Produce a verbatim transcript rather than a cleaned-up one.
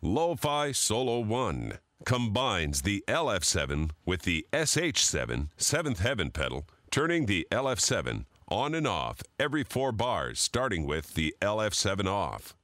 Lo-Fi Solo one combines the L F seven with the S H seven Seventh Heaven pedal, turning the L F seven on and off every four bars, starting with the L F seven off.